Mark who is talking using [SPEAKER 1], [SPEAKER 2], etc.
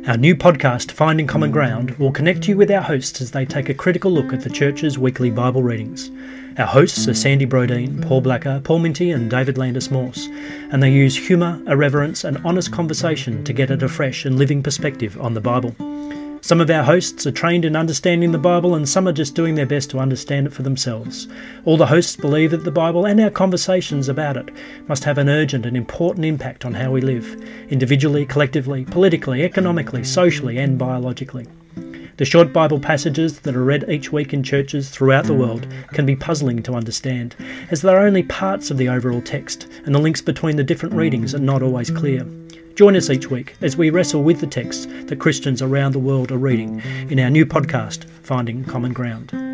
[SPEAKER 1] Our new podcast, Finding Common Ground, will connect you with our hosts as they take a critical look at the Church's weekly Bible readings. Our hosts are Sandy Brodeen, Paul Blacker, Paul Minty and David Landis Morse, and they use humour, irreverence and honest conversation to get at a fresh and living perspective on the Bible. Some of our hosts are trained in understanding the Bible and some are just doing their best to understand it for themselves. All the hosts believe that the Bible and our conversations about it must have an urgent and important impact on how we live, individually, collectively, politically, economically, socially and biologically. The short Bible passages that are read each week in churches throughout the world can be puzzling to understand, as they are only parts of the overall text, and the links between the different readings are not always clear. Join us each week as we wrestle with the texts that Christians around the world are reading in our new podcast, Finding Common Ground.